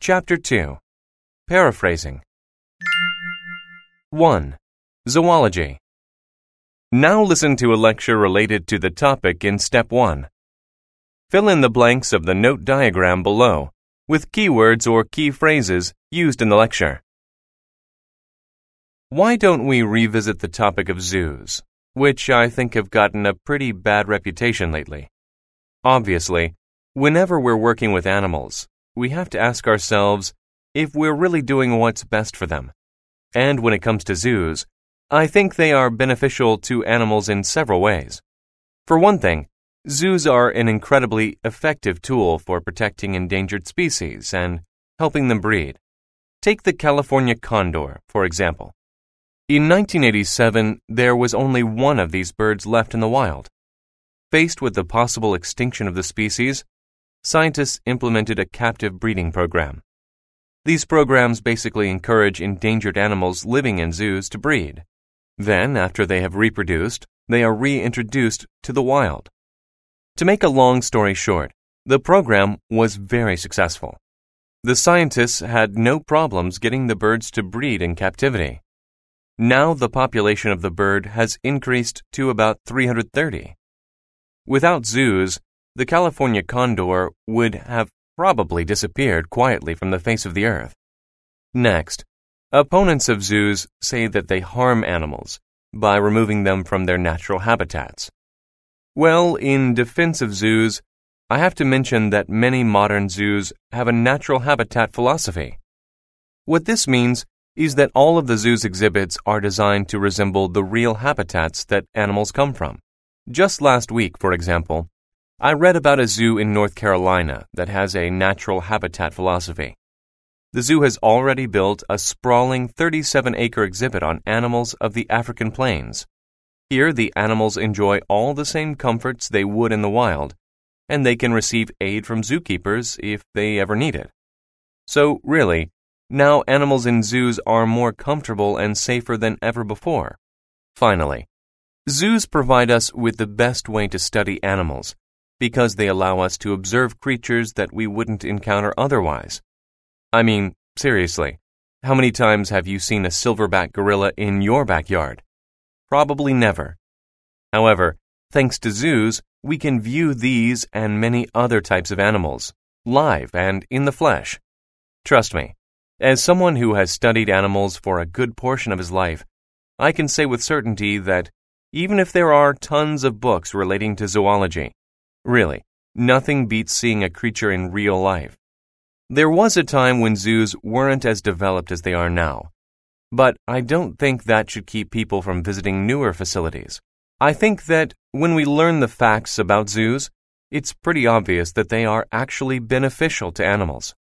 Chapter 2. Paraphrasing. 1. Zoology. Now listen to a lecture related to the topic in Step 1. Fill in the blanks of the note diagram below with keywords or key phrases used in the lecture. Why don't we revisit the topic of zoos, which I think have gotten a pretty bad reputation lately? Obviously, whenever we're working with animals, we have to ask ourselves if we're really doing what's best for them. And when it comes to zoos, I think they are beneficial to animals in several ways. For one thing, zoos are an incredibly effective tool for protecting endangered species and helping them breed. Take the California condor, for example. In 1987, there was only one of these birds left in the wild. Faced with the possible extinction of the species, scientists implemented a captive breeding program. These programs basically encourage endangered animals living in zoos to breed. Then, after they have reproduced, they are reintroduced to the wild. To make a long story short, the program was very successful. The scientists had no problems getting the birds to breed in captivity. Now the population of the bird has increased to about 330. Without zoos, the California condor would have probably disappeared quietly from the face of the earth. Next, opponents of zoos say that they harm animals by removing them from their natural habitats. Well, in defense of zoos, I have to mention that many modern zoos have a natural habitat philosophy. What this means is that all of the zoo's exhibits are designed to resemble the real habitats that animals come from. Just last week, for example, I read about a zoo in North Carolina that has a natural habitat philosophy. The zoo has already built a sprawling 37-acre exhibit on animals of the African plains. Here, the animals enjoy all the same comforts they would in the wild, and they can receive aid from zookeepers if they ever need it. So, really, now animals in zoos are more comfortable and safer than ever before. Finally, zoos provide us with the best way to study animals, because they allow us to observe creatures that we wouldn't encounter otherwise. I mean, seriously, how many times have you seen a silverback gorilla in your backyard? Probably never. However, thanks to zoos, we can view these and many other types of animals, live and in the flesh. Trust me, as someone who has studied animals for a good portion of his life, I can say with certainty that even if there are tons of books relating to zoology, really, nothing beats seeing a creature in real life. There was a time when zoos weren't as developed as they are now, but I don't think that should keep people from visiting newer facilities. I think that when we learn the facts about zoos, it's pretty obvious that they are actually beneficial to animals.